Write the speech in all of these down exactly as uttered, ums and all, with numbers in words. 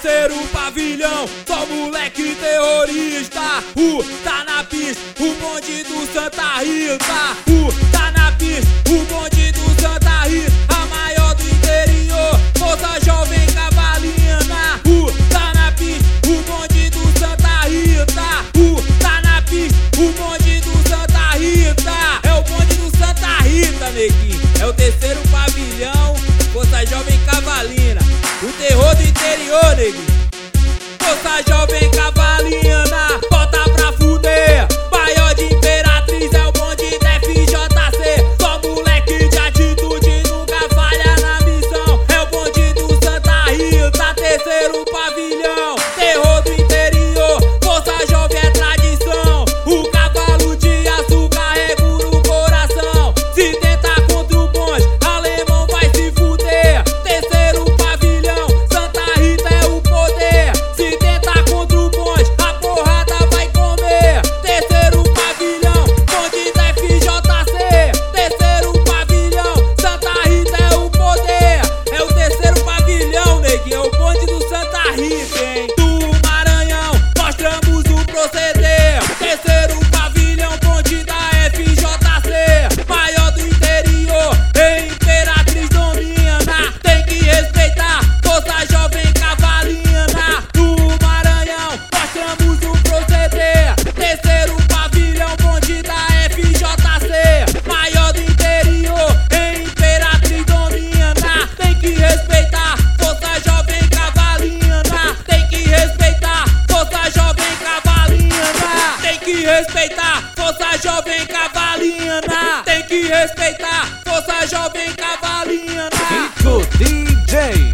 Terceiro pavilhão, só moleque terrorista. O tá na pista, o bonde do Santa Rita. O tá na pista, o bonde do Santa Rita. A maior do interior, Força Jovem Cavalina. O tá na pista, o bonde do Santa Rita. O tá na pista, o bonde do Santa Rita. É o bonde do Santa Rita, neguinho. É o terceiro pavilhão, Força Jovem Cavalina. O terror do interior, neguinho. Força Jovem Cavalina, bota pra fuder. Maior de Imperatriz é o bonde da F J C. Só moleque de atitude, nunca falha na missão. É o bonde do Santa Rita, terceiro pavilhão. Terror do interior, Força Jovem é tradição. O cavalo de aço carrega no coração. Se tentar contra o bonde, alemão vai se fuder. Terceiro pavilhão, Santa Rita é o poder. Se tentar contra o bonde, a porrada vai comer. Terceiro pavilhão, bonde da F J C. Terceiro pavilhão, Santa Rita é o poder. É o terceiro pavilhão, neguinho, é o bonde do Santa Rita, hein? Do Maranhão, mostramos o proceder. Terceiro pavilhão, bonde da F J C. Maior do interior, Imperatriz domina. Tem que respeitar, Força Jovem Cavalina. Do Maranhão, mostramos o proceder. Terceiro pavilhão, bonde da F J C. Maior do interior, Imperatriz domina. Tem que respeitar, Força Jovem Cavalina. Tem que respeitar, Força Jovem Cavalina. Tem que respeitar, Força Jovem Cavalina. Tem que respeitar, Força Jovem Cavalina. Kiko D J,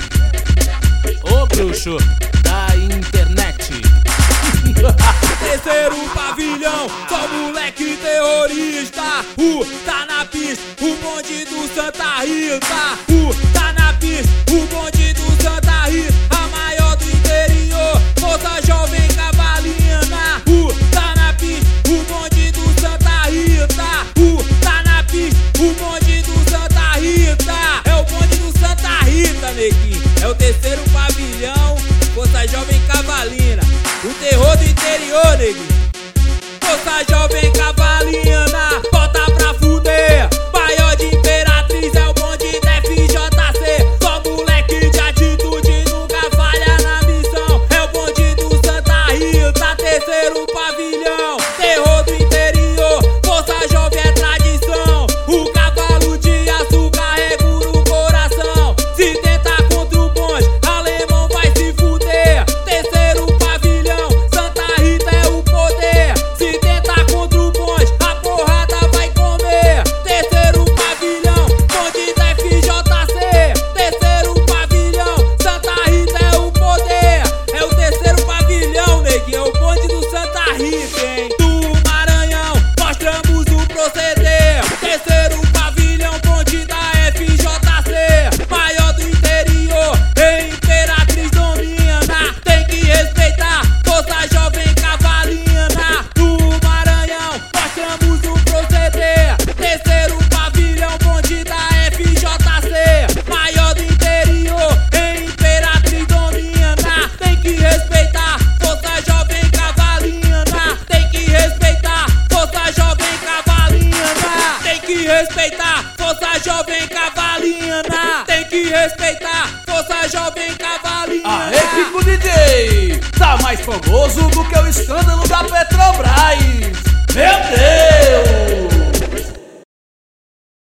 o bruxo da internet. Terceiro pavilhão, só moleque terrorista. O tá na pista, o bonde do Santa Rita. O tá na pista, o bonde do Santa Rita. A maior do interior, Força Jovem Cavalina. O tá na pista, o bonde do Santa Rita. O tá na pista, o bonde do Santa Rita. É o bonde do Santa Rita, neguinho. É o terceiro pavilhão, Força Jovem Cavalina. O terror do interior, neguinho. Força Jovem Cavalina, bota pra fuder. Maior de Imperatriz é o bonde da F J C. Só moleque de atitude, nunca falha na missão. É o bonde do Santa Rita, terceiro pavilhão. Terror do interior, Força Jovem é tradição. O cavalo de aço carrega no coração. Se tentar contra o bonde, alemão vai se fuder. Terceiro pavilhão, Santa Rita é o poder. Se tentar contra o bonde, a porrada vai comer. Terceiro pavilhão, bonde da F J C. Terceiro pavilhão, Santa Rita é o poder. É o terceiro pavilhão, neguinho, é o bonde do Santa Rita, hein? Do Maranhão, mostramos o proceder. Terceiro pavilhão, bonde da F J C. Maior do interior, Imperatriz domina. Tem que respeitar, Força Jovem Cavalina. Do Maranhão, mostramos o proceder. Terceiro pavilhão, bonde da F J C. Maior do interior, Imperatriz domina. Tem que respeitar, Força Jovem Cavalina. Tem que respeitar, Força Jovem Cavalina. Tem que respeitar, Força Jovem Cavalina. Tem que respeitar, Força Jovem Cavalina. Aê, Kiko D J, tá mais famoso do que o Scott.